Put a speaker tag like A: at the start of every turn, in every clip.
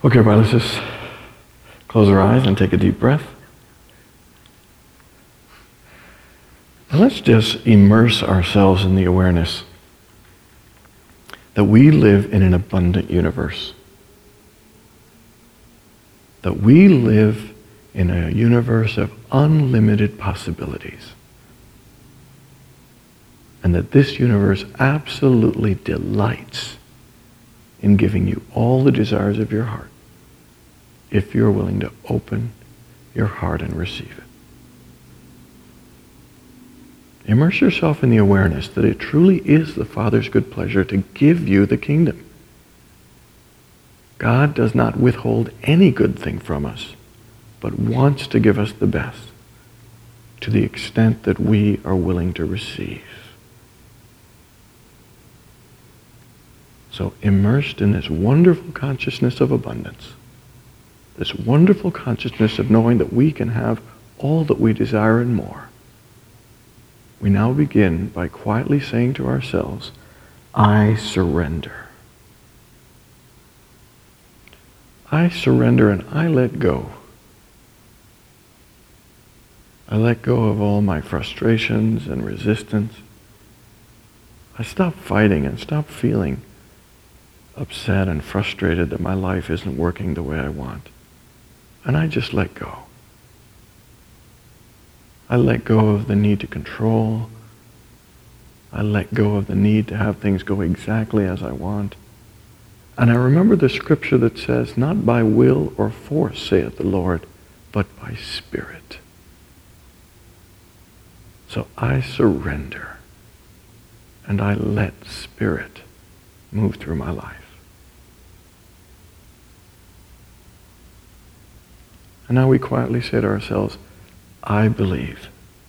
A: Okay, everybody, let's just close our eyes and take a deep breath. And let's just immerse ourselves in the awareness that we live in an abundant universe. That we live in a universe of unlimited possibilities. And that this universe absolutely delights in giving you all the desires of your heart if you're willing to open your heart and receive it. Immerse yourself in the awareness that it truly is the Father's good pleasure to give you the kingdom. God does not withhold any good thing from us, but wants to give us the best to the extent that we are willing to receive. So immersed in this wonderful consciousness of abundance, this wonderful consciousness of knowing that we can have all that we desire and more, we now begin by quietly saying to ourselves, I surrender. I surrender and I let go. I let go of all my frustrations and resistance. I stop fighting and stop feeling upset and frustrated that my life isn't working the way I want. And I just let go. I let go of the need to control. I let go of the need to have things go exactly as I want. And I remember the scripture that says, not by will or force, saith the Lord, but by Spirit. So I surrender and I let Spirit move through my life. And now we quietly say to ourselves, I believe.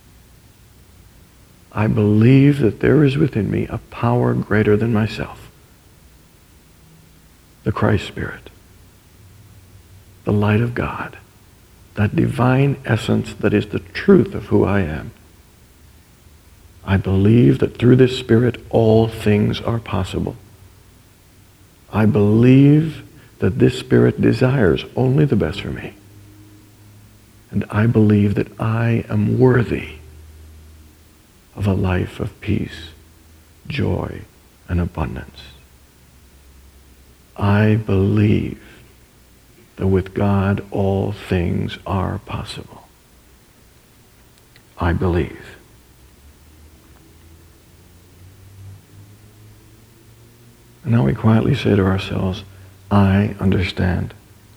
A: I believe that there is within me a power greater than myself. The Christ Spirit. The light of God. That divine essence that is the truth of who I am. I believe that through this Spirit all things are possible. I believe that this Spirit desires only the best for me. And I believe that I am worthy of a life of peace, joy, and abundance. I believe that with God all things are possible. I believe. And now we quietly say to ourselves, I understand.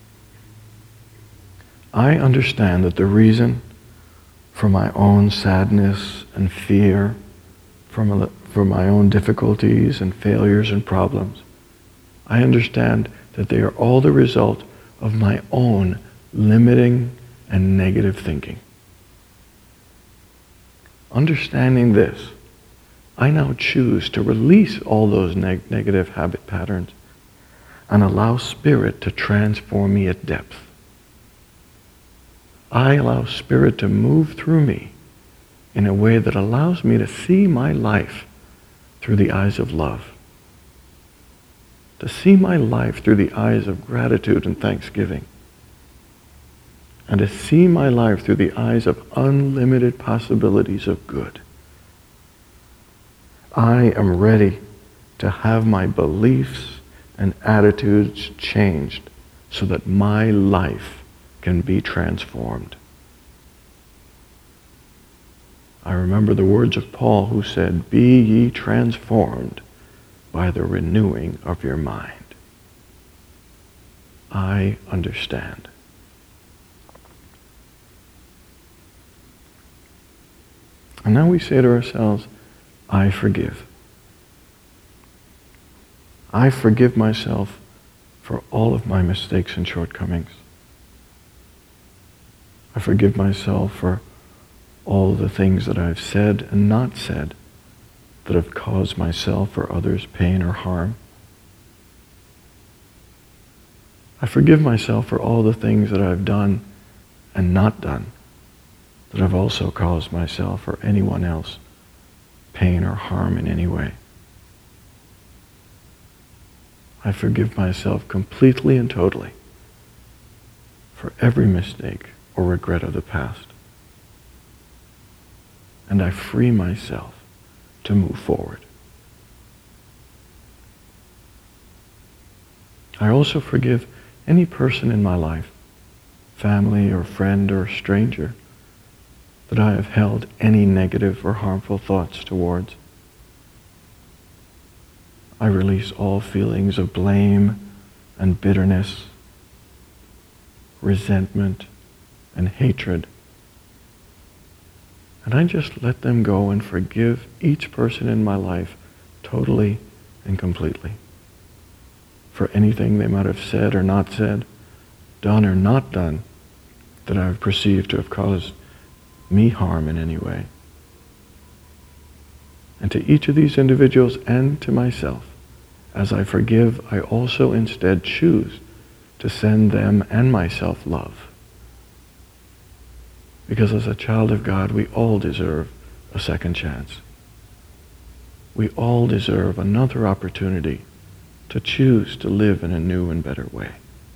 A: I understand that the reason for my own sadness and fear, for my own difficulties and failures and problems, I understand that they are all the result of my own limiting and negative thinking. Understanding this, I now choose to release all those negative habit patterns and allow Spirit to transform me at depth. I allow Spirit to move through me in a way that allows me to see my life through the eyes of love. To see my life through the eyes of gratitude and thanksgiving. And to see my life through the eyes of unlimited possibilities of good. I am ready to have my beliefs and attitudes changed so that my life can be transformed. I remember the words of Paul who said, be ye transformed by the renewing of your mind. I understand. And now we say to ourselves, I forgive. I forgive myself for all of my mistakes and shortcomings. I forgive myself for all the things that I've said and not said that have caused myself or others pain or harm. I forgive myself for all the things that I've done and not done that have also caused myself or anyone else pain or harm in any way. I forgive myself completely and totally for every mistake or regret of the past. And I free myself to move forward. I also forgive any person in my life, family or friend or stranger, that I have held any negative or harmful thoughts towards. I release all feelings of blame and bitterness, resentment and hatred. And I just let them go and forgive each person in my life totally and completely for anything they might have said or not said, done or not done, that I have perceived to have caused me harm in any way. And to each of these individuals and to myself, as I forgive, I also instead choose to send them and myself love. Because as a child of God, we all deserve a second chance. We all deserve another opportunity to choose to live in a new and better way.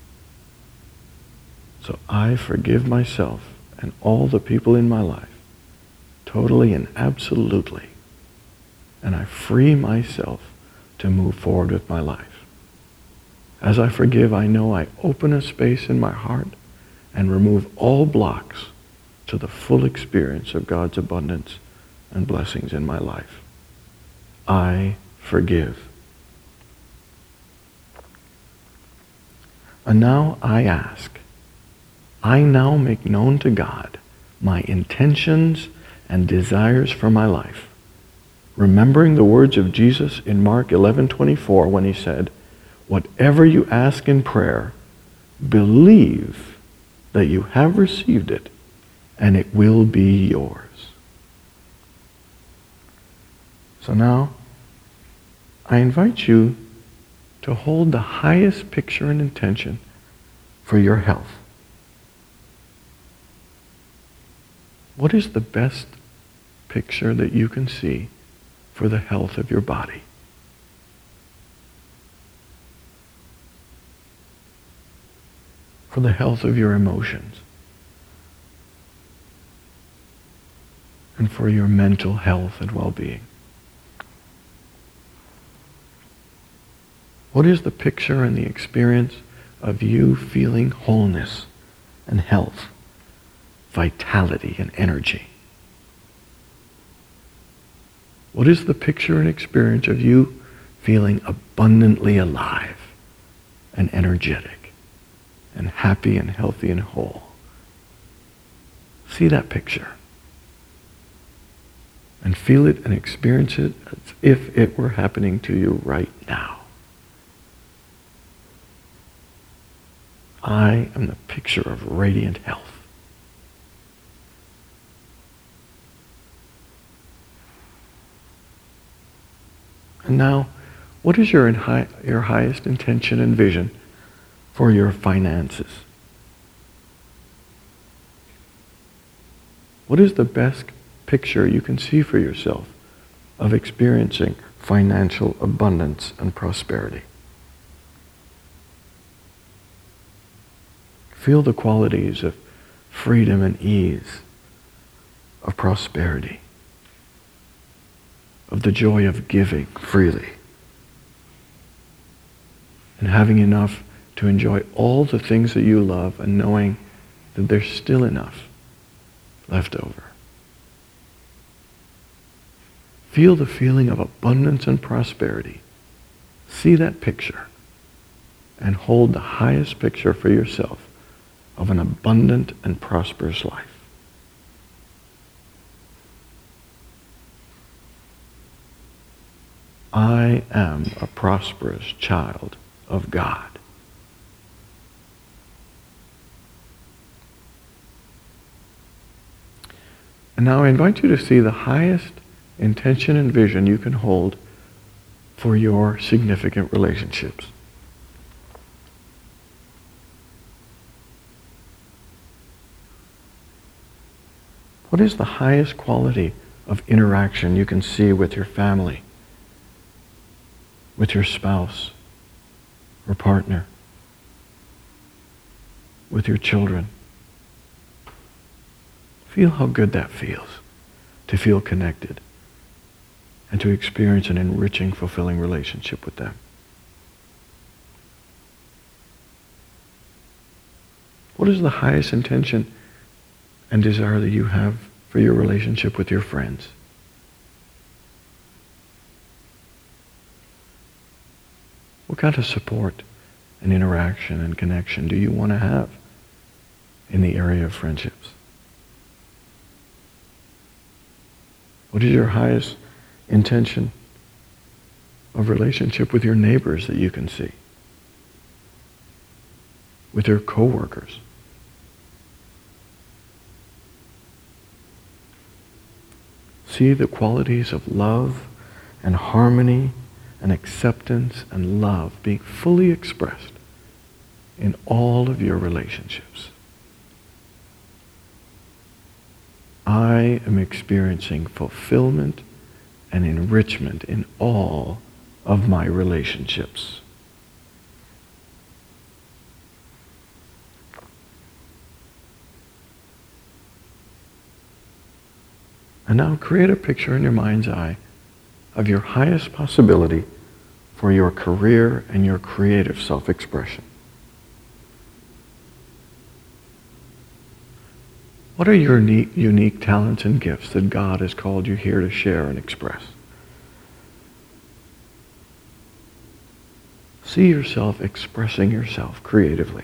A: So I forgive myself and all the people in my life, totally and absolutely, and I free myself to move forward with my life. As I forgive, I know I open a space in my heart and remove all blocks to the full experience of God's abundance and blessings in my life. I forgive. And now I ask, I now make known to God my intentions and desires for my life, remembering the words of Jesus in Mark 11:24 when he said, "Whatever you ask in prayer, believe that you have received it, and it will be yours." So now, I invite you to hold the highest picture and intention for your health. What is the best picture that you can see for the health of your body? For the health of your emotions? And for your mental health and well-being? What is the picture and the experience of you feeling wholeness and health, vitality and energy? What is the picture and experience of you feeling abundantly alive and energetic and happy and healthy and whole? See that picture and feel it and experience it as if it were happening to you right now. I am the picture of radiant health. And now, what is your highest intention and vision for your finances? What is the best picture you can see for yourself of experiencing financial abundance and prosperity? Feel the qualities of freedom and ease, of prosperity, of the joy of giving freely, and having enough to enjoy all the things that you love and knowing that there's still enough left over. Feel the feeling of abundance and prosperity. See that picture and hold the highest picture for yourself of an abundant and prosperous life. I am a prosperous child of God. And now I invite you to see the highest intention and vision you can hold for your significant relationships. What is the highest quality of interaction you can see with your family, with your spouse or partner? with your children. Feel how good that feels to feel connected and to experience an enriching, fulfilling relationship with them. What is the highest intention and desire that you have for your relationship with your friends? What kind of support and interaction and connection do you want to have in the area of friendships? What is your highest intention of relationship with your neighbors that you can see? With your coworkers? See the qualities of love and harmony and acceptance and love being fully expressed in all of your relationships. I am experiencing fulfillment and enrichment in all of my relationships. And now create a picture in your mind's eye of your highest possibility for your career and your creative self-expression. What are your unique talents and gifts that God has called you here to share and express? See yourself expressing yourself creatively,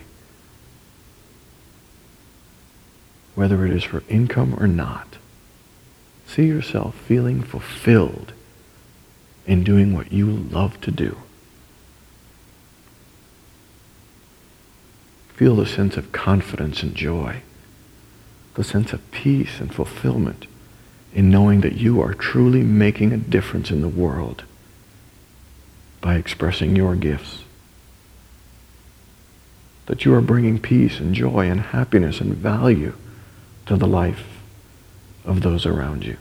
A: whether it is for income or not. See yourself feeling fulfilled in doing what you love to do. Feel the sense of confidence and joy, the sense of peace and fulfillment in knowing that you are truly making a difference in the world by expressing your gifts. That you are bringing peace and joy and happiness and value to the life of those around you.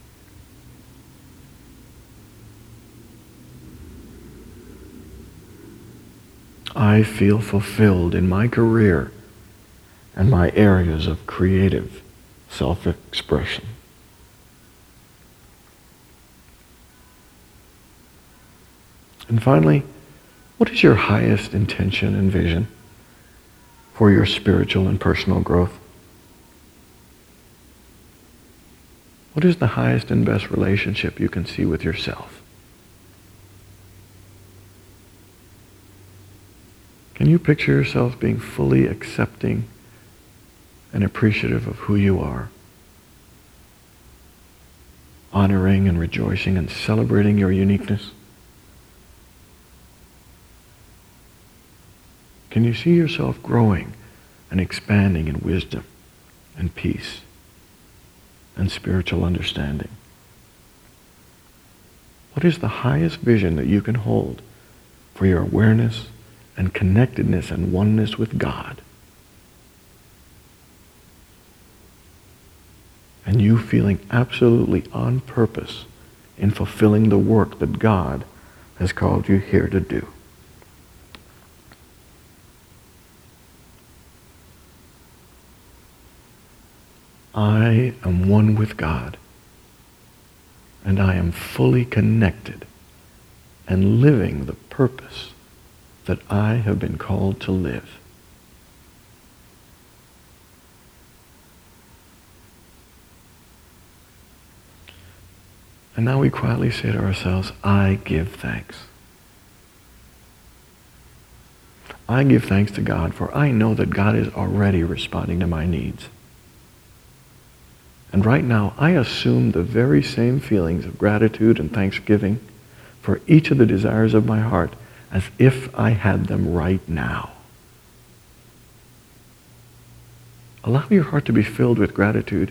A: I feel fulfilled in my career and my areas of creative self-expression. And finally, what is your highest intention and vision for your spiritual and personal growth? What is the highest and best relationship you can see with yourself? Can you picture yourself being fully accepting and appreciative of who you are? Honoring and rejoicing and celebrating your uniqueness? Can you see yourself growing and expanding in wisdom and peace and spiritual understanding? What is the highest vision that you can hold for your awareness and connectedness and oneness with God? And you feeling absolutely on purpose in fulfilling the work that God has called you here to do. I am one with God, and I am fully connected and living the purpose that I have been called to live. And now we quietly say to ourselves, I give thanks. I give thanks to God, for I know that God is already responding to my needs. And right now, I assume the very same feelings of gratitude and thanksgiving for each of the desires of my heart as if I had them right now. Allow your heart to be filled with gratitude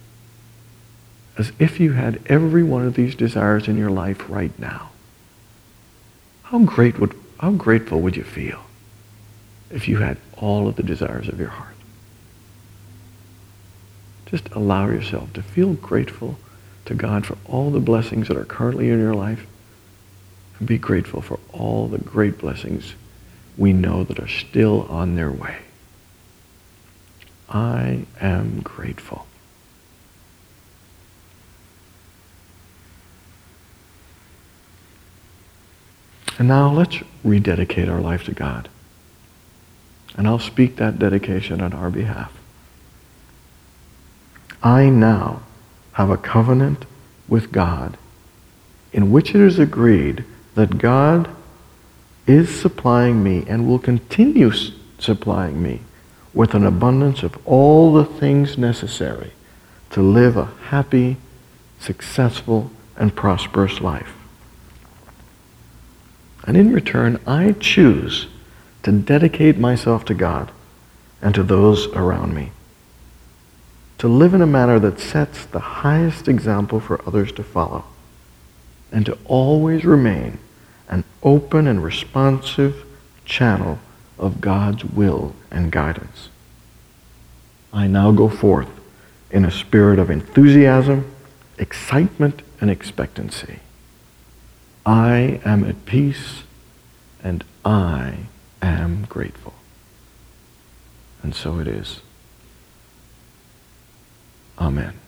A: as if you had every one of these desires in your life right now. How grateful would you feel if you had all of the desires of your heart? Just allow yourself to feel grateful to God for all the blessings that are currently in your life, and be grateful for all the great blessings we know that are still on their way. I am grateful. And now let's rededicate our life to God. And I'll speak that dedication on our behalf. I now have a covenant with God in which it is agreed that God is supplying me and will continue supplying me with an abundance of all the things necessary to live a happy, successful, and prosperous life. And in return, I choose to dedicate myself to God and to those around me, to live in a manner that sets the highest example for others to follow, and to always remain an open and responsive channel of God's will and guidance. I now go forth in a spirit of enthusiasm, excitement, and expectancy. I am at peace, and I am grateful. And so it is. Amen.